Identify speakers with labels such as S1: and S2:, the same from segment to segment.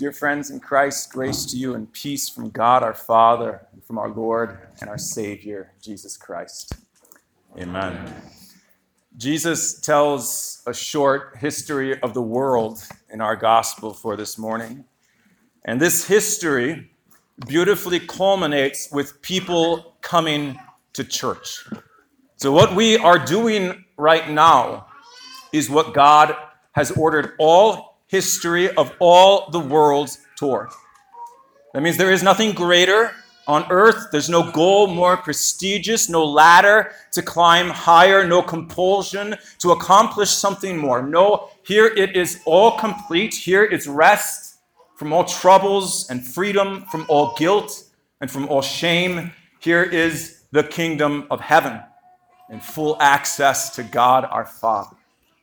S1: Dear friends in Christ, grace to you and peace from God our Father and from our Lord and our Savior, Jesus Christ. Amen. Jesus tells a short history of the world in our gospel for this morning. And this history beautifully culminates with people coming to church. So what we are doing right now is what God has ordered all history of all the world toward. That means there is nothing greater on earth. There's no goal more prestigious, no ladder to climb higher, no compulsion to accomplish something more. No, here it is all complete. Here is rest from all troubles and freedom from all guilt and from all shame. Here is the kingdom of heaven and full access to God our Father.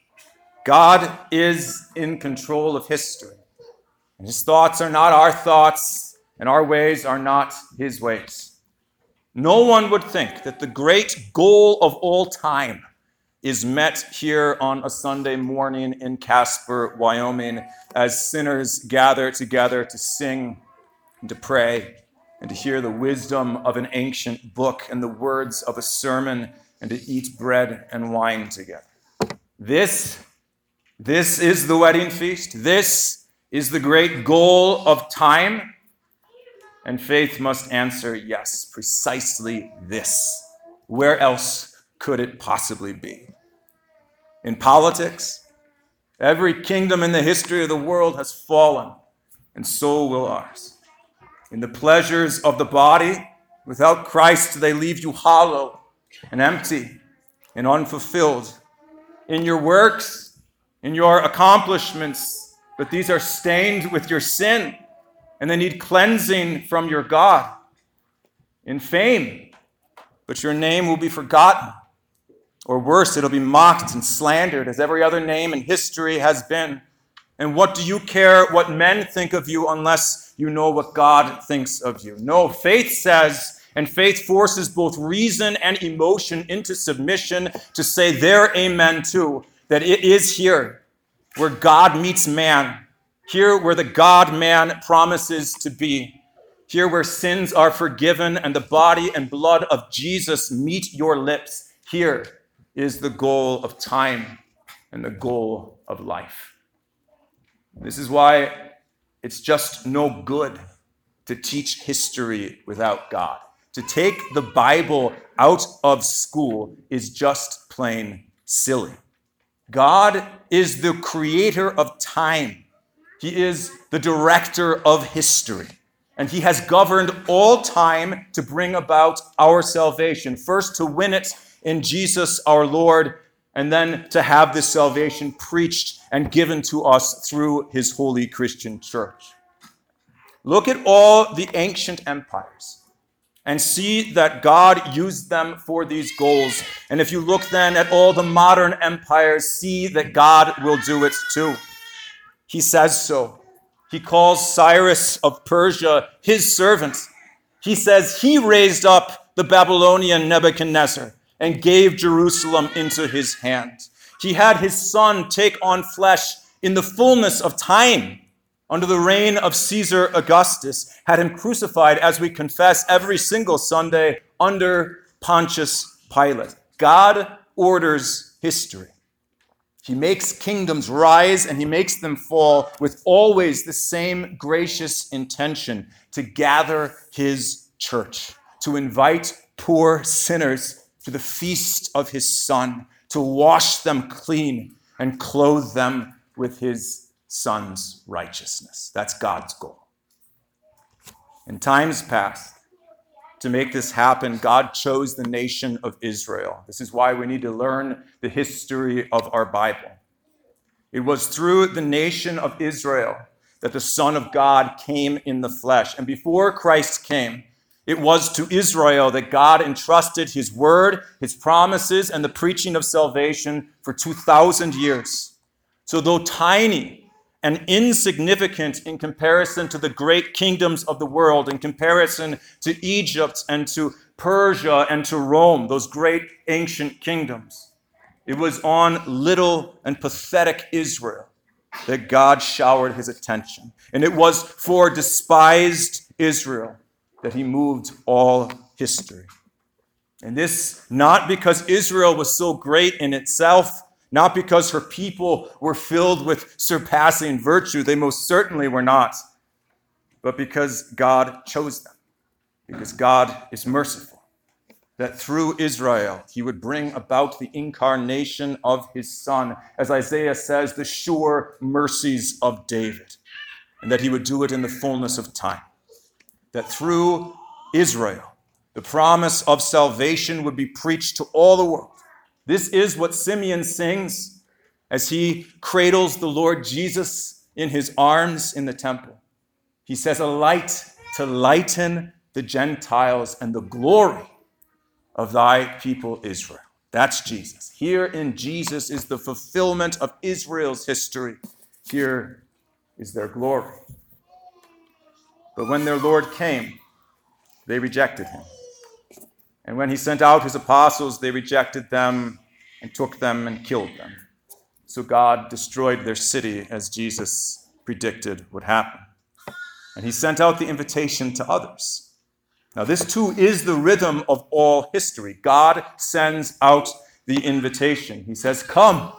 S1: God is in control of history. And his thoughts are not our thoughts, and our ways are not his ways. No one would think that the great goal of all time is met here on a Sunday morning in Casper, Wyoming, as sinners gather together to sing and to pray and to hear the wisdom of an ancient book and the words of a sermon and to eat bread and wine together. This is the wedding feast. This is the great goal of time. And faith must answer, yes, precisely this. Where else could it possibly be? In politics, every kingdom in the history of the world has fallen, and so will ours. In the pleasures of the body, without Christ, they leave you hollow and empty and unfulfilled. In your works, in your accomplishments, but these are stained with your sin, and they need cleansing from your God. In fame, but your name will be forgotten, or worse, it'll be mocked and slandered, as every other name in history has been. And what do you care what men think of you unless you know what God thinks of you? No, faith says, and faith forces both reason and emotion into submission to say their amen too, that it is here where God meets man, here where the God-man promises to be, here where sins are forgiven and the body and blood of Jesus meet your lips. Here is the goal of time and the goal of life. This is why it's just no good to teach history without God. To take the Bible out of school is just plain silly. God is the creator of time. He is the director of history. And he has governed all time to bring about our salvation. First, to win it in Jesus our Lord, and then to have this salvation preached and given to us through his holy Christian church. Look at all the ancient empires and see that God used them for these goals. And if you look then at all the modern empires, see that God will do it too. He says so. He calls Cyrus of Persia his servant. He says he raised up the Babylonian Nebuchadnezzar and gave Jerusalem into his hand. He had his son take on flesh in the fullness of time, under the reign of Caesar Augustus, had him crucified, as we confess every single Sunday, under Pontius Pilate. God orders history. He makes kingdoms rise and he makes them fall with always the same gracious intention to gather his church, to invite poor sinners to the feast of his Son, to wash them clean and clothe them with his Son's righteousness. That's God's goal. In times past, to make this happen, God chose the nation of Israel. This is why we need to learn the history of our Bible. It was through the nation of Israel that the Son of God came in the flesh. And before Christ came, it was to Israel that God entrusted his word, his promises, and the preaching of salvation for 2,000 years. So though tiny and insignificant in comparison to the great kingdoms of the world, in comparison to Egypt and to Persia and to Rome, those great ancient kingdoms, it was on little and pathetic Israel that God showered his attention. And it was for despised Israel that he moved all history. And this not because Israel was so great in itself, not because her people were filled with surpassing virtue. They most certainly were not. But because God chose them. Because God is merciful. That through Israel, he would bring about the incarnation of his Son. As Isaiah says, the sure mercies of David. And that he would do it in the fullness of time. That through Israel, the promise of salvation would be preached to all the world. This is what Simeon sings as he cradles the Lord Jesus in his arms in the temple. He says, a light to lighten the Gentiles and the glory of thy people Israel. That's Jesus. Here in Jesus is the fulfillment of Israel's history. Here is their glory. But when their Lord came, they rejected him. And when he sent out his apostles, they rejected them and took them and killed them. So God destroyed their city as Jesus predicted would happen. And he sent out the invitation to others. Now this too is the rhythm of all history. God sends out the invitation. He says, come.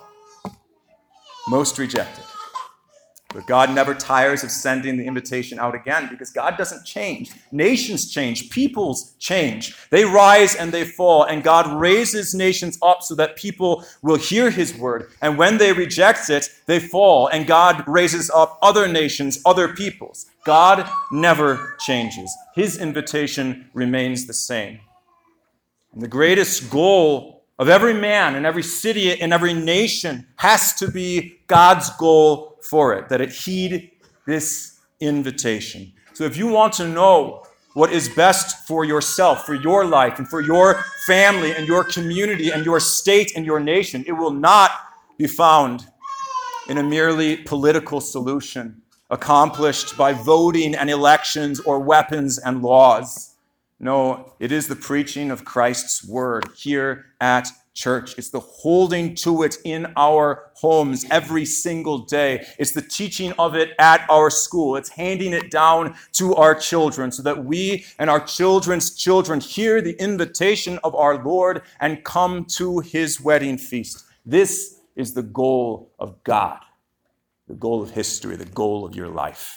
S1: Most rejected. But God never tires of sending the invitation out again because God doesn't change. Nations change. Peoples change. They rise and they fall. And God raises nations up so that people will hear his word. And when they reject it, they fall. And God raises up other nations, other peoples. God never changes. His invitation remains the same. And the greatest goal of every man and every city and every nation has to be God's goal for it, that it heed this invitation. So if you want to know what is best for yourself, for your life, and for your family and your community and your state and your nation, it will not be found in a merely political solution accomplished by voting and elections or weapons and laws. No, it is the preaching of Christ's word here at church. It's the holding to it in our homes every single day. It's the teaching of it at our school. It's handing it down to our children so that we and our children's children hear the invitation of our Lord and come to his wedding feast. This is the goal of God, the goal of history, the goal of your life.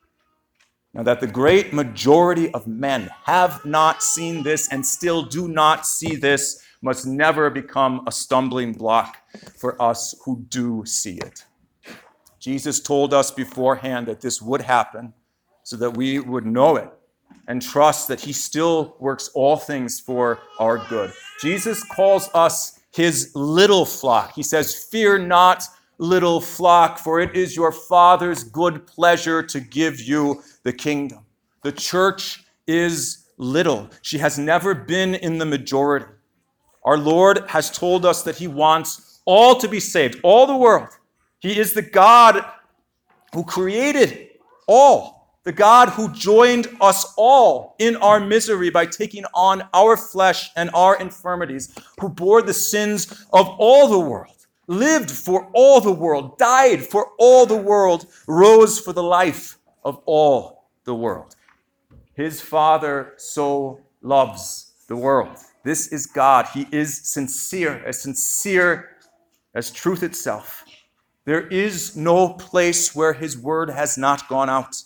S1: Now, that the great majority of men have not seen this and still do not see this must never become a stumbling block for us who do see it. Jesus told us beforehand that this would happen so that we would know it and trust that he still works all things for our good. Jesus calls us his little flock. He says, fear not, little flock, for it is your Father's good pleasure to give you the kingdom. The church is little. She has never been in the majority. Our Lord has told us that he wants all to be saved, all the world. He is the God who created all, the God who joined us all in our misery by taking on our flesh and our infirmities, who bore the sins of all the world, lived for all the world, died for all the world, rose for the life of all the world. His Father so loves the world. This is God. He is sincere as truth itself. There is no place where his word has not gone out.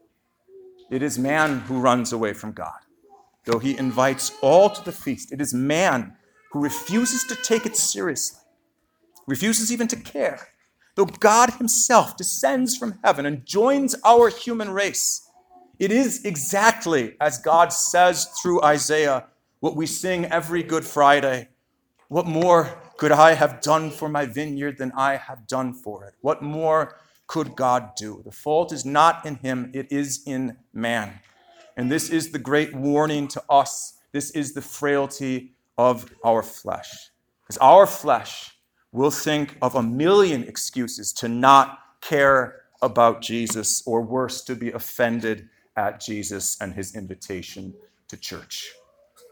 S1: It is man who runs away from God, though he invites all to the feast. It is man who refuses to take it seriously, refuses even to care, though God himself descends from heaven and joins our human race. It is exactly as God says through Isaiah, what we sing every Good Friday. What more could I have done for my vineyard than I have done for it? What more could God do? The fault is not in him, it is in man. And this is the great warning to us. This is the frailty of our flesh. Because our flesh will think of a million excuses to not care about Jesus, or worse, to be offended at Jesus and his invitation to church.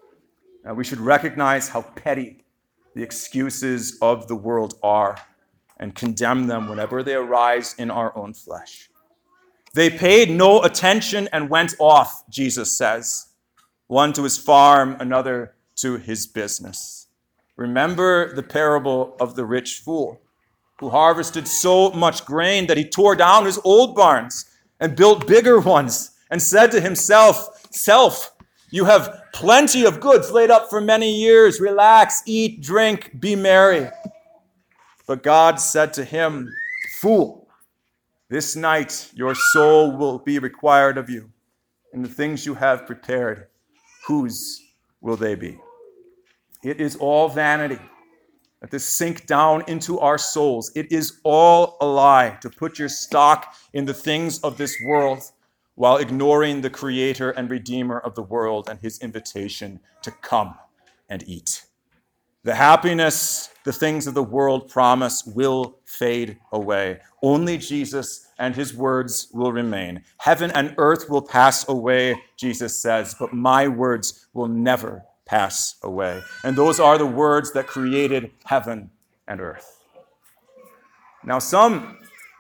S1: Now, we should recognize how petty the excuses of the world are. and condemn them whenever they arise in our own flesh. They paid no attention and went off, Jesus says, one to his farm, another to his business. Remember the parable of the rich fool, who harvested so much grain that he tore down his old barns and built bigger ones and said to himself, "Self, you have plenty of goods laid up for many years. Relax, eat, drink, be merry." But God said to him, "Fool, this night your soul will be required of you, and the things you have prepared, whose will they be?" It is all vanity. Let this sink down into our souls. It is all a lie to put your stock in the things of this world while ignoring the Creator and Redeemer of the world and his invitation to come and eat. The happiness the things of the world promise will fade away. Only Jesus and his words will remain. Heaven and earth will pass away, Jesus says, but my words will never pass away. And those are the words that created heaven and earth. Now, some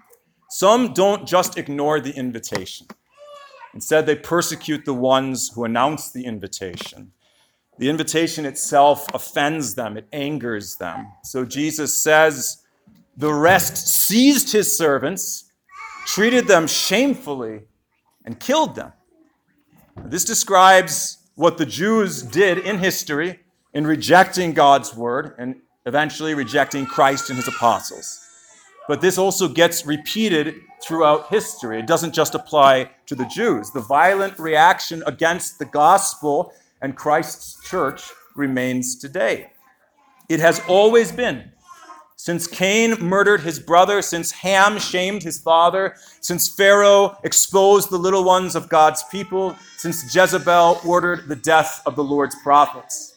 S1: don't just ignore the invitation. Instead, they persecute the ones who announce the invitation. The invitation itself offends them. It angers them. So Jesus says, "The rest seized his servants, treated them shamefully, and killed them." This describes what the Jews did in history in rejecting God's word and eventually rejecting Christ and his apostles. But this also gets repeated throughout history. It doesn't just apply to the Jews. The violent reaction against the gospel and Christ's church remains today. It has always been. Since Cain murdered his brother, since Ham shamed his father, since Pharaoh exposed the little ones of God's people, since Jezebel ordered the death of the Lord's prophets.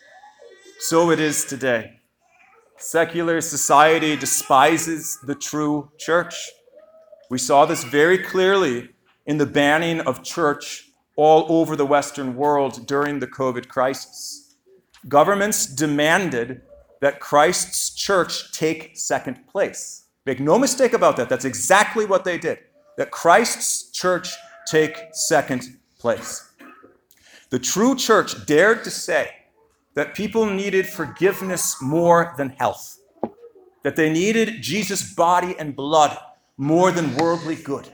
S1: So it is today. Secular society despises the true church. We saw this very clearly in the banning of church all over the Western world during the COVID crisis. Governments demanded that Christ's church take second place. Make no mistake about that. That's exactly what they did. That Christ's church take second place. The true church dared to say that people needed forgiveness more than health. That they needed Jesus' body and blood more than worldly good.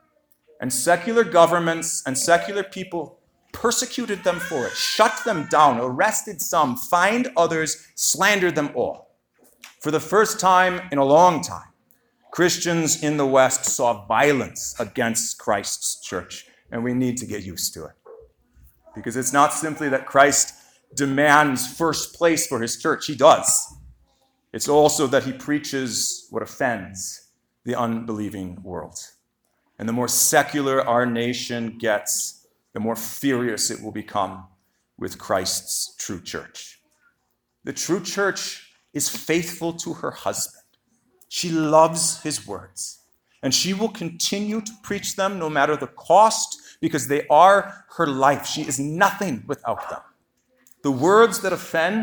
S1: And secular governments and secular people persecuted them for it, shut them down, arrested some, fined others, slandered them all. For the first time in a long time, Christians in the West saw violence against Christ's church, and we need to get used to it. Because it's not simply that Christ demands first place for his church. He does. It's also that he preaches what offends the unbelieving world. And the more secular our nation gets, the more furious it will become with Christ's true church. The true church is faithful to her husband. She loves his words, and she will continue to preach them no matter the cost, because they are her life. She is nothing without them. The words that offend,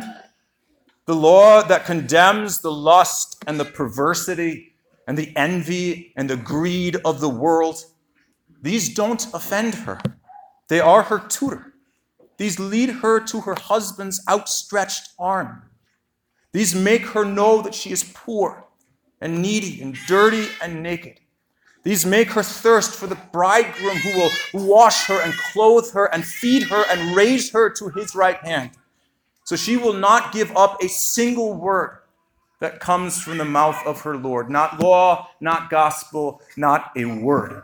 S1: the law that condemns the lust and the perversity and the envy and the greed of the world, these don't offend her. They are her tutor. These lead her to her husband's outstretched arm. These make her know that she is poor and needy and dirty and naked. These make her thirst for the bridegroom who will wash her and clothe her and feed her and raise her to his right hand. So she will not give up a single word that comes from the mouth of her Lord. Not law, not gospel, not a word.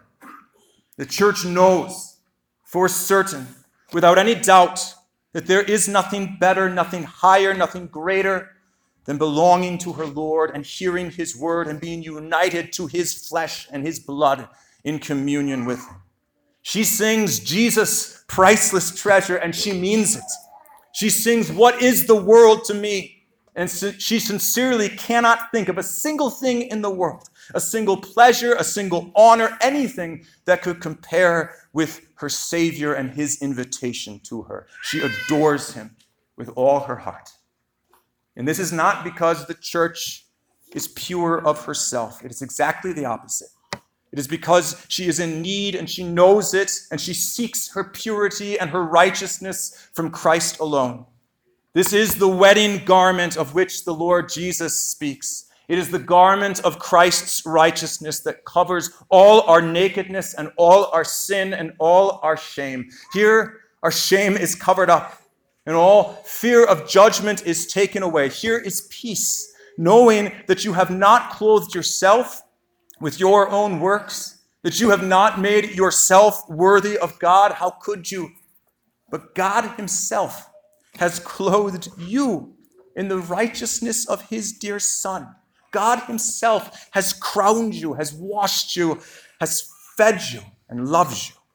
S1: The church knows for certain, without any doubt, that there is nothing better, nothing higher, nothing greater than belonging to her Lord and hearing his word and being united to his flesh and his blood in communion with him. She sings Jesus, priceless treasure, and she means it. She sings, "What is the world to me?" And she sincerely cannot think of a single thing in the world, a single pleasure, a single honor, anything that could compare with her Savior and his invitation to her. She adores him with all her heart. And this is not because the church is pure of herself. It is exactly the opposite. It is because she is in need and she knows it, and she seeks her purity and her righteousness from Christ alone. This is the wedding garment of which the Lord Jesus speaks. It is the garment of Christ's righteousness that covers all our nakedness and all our sin and all our shame. Here, our shame is covered up, and all fear of judgment is taken away. Here is peace, knowing that you have not clothed yourself with your own works, that you have not made yourself worthy of God. How could you? But God himself has clothed you in the righteousness of his dear Son. God himself has crowned you, has washed you, has fed you, and loves you.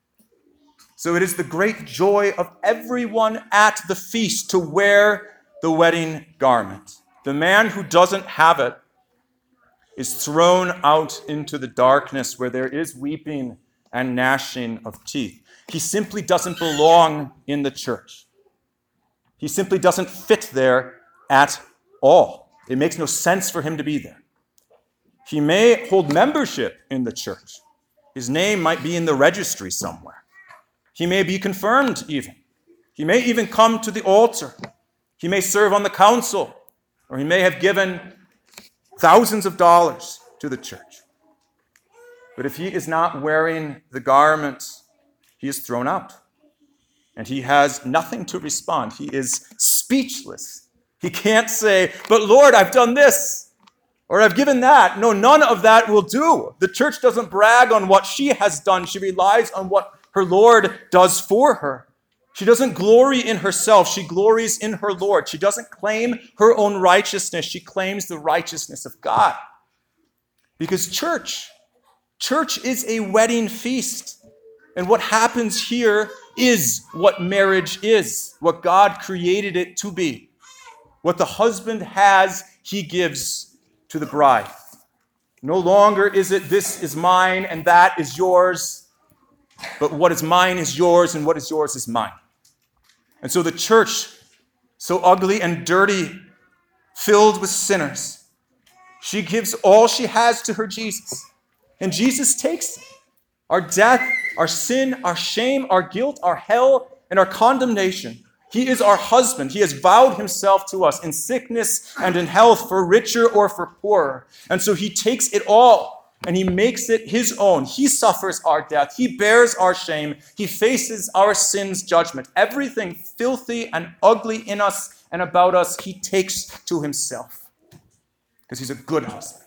S1: So it is the great joy of everyone at the feast to wear the wedding garment. The man who doesn't have it is thrown out into the darkness where there is weeping and gnashing of teeth. He simply doesn't belong in the church. He simply doesn't fit there at all. It makes no sense for him to be there. He may hold membership in the church. His name might be in the registry somewhere. He may be confirmed even. He may even come to the altar. He may serve on the council, or he may have given thousands of dollars to the church. But if he is not wearing the garment, he is thrown out. And he has nothing to respond. He is speechless. He can't say, "But Lord, I've done this," or "I've given that." No, none of that will do. The church doesn't brag on what she has done. She relies on what her Lord does for her. She doesn't glory in herself. She glories in her Lord. She doesn't claim her own righteousness. She claims the righteousness of God. Because church is a wedding feast. And what happens here is what marriage is, what God created it to be. What the husband has, he gives to the bride. No longer is it this is mine and that is yours, but what is mine is yours and what is yours is mine. And so the church, so ugly and dirty, filled with sinners, she gives all she has to her Jesus. And Jesus takes it. Our death, our sin, our shame, our guilt, our hell, and our condemnation. He is our husband. He has vowed himself to us in sickness and in health, for richer or for poorer. And so he takes it all and he makes it his own. He suffers our death. He bears our shame. He faces our sin's judgment. Everything filthy and ugly in us and about us, he takes to himself. Because he's a good husband.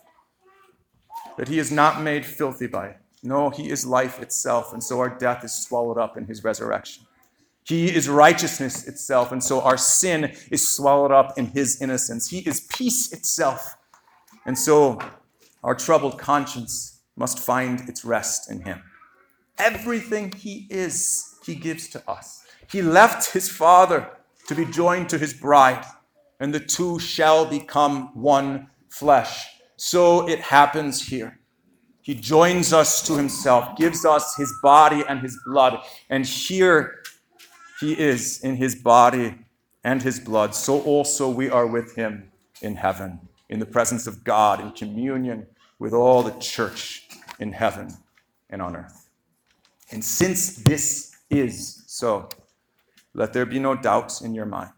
S1: But he is not made filthy by it. No, he is life itself, and so our death is swallowed up in his resurrection. He is righteousness itself, and so our sin is swallowed up in his innocence. He is peace itself, and so our troubled conscience must find its rest in him. Everything he is, he gives to us. He left his Father to be joined to his bride, and the two shall become one flesh. So it happens here. He joins us to himself, gives us his body and his blood, and here he is in his body and his blood. So also we are with him in heaven, in the presence of God, in communion with all the church in heaven and on earth. And since this is so, let there be no doubts in your mind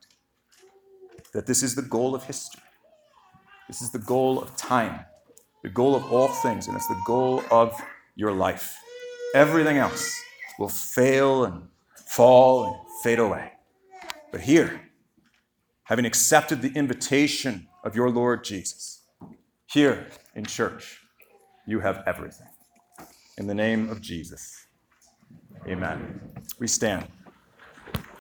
S1: that this is the goal of history. This is the goal of time, the goal of all things, and it's the goal of your life. Everything else will fail and fall and fade away. But here, having accepted the invitation of your Lord Jesus, here in church, you have everything. In the name of Jesus, amen. We stand.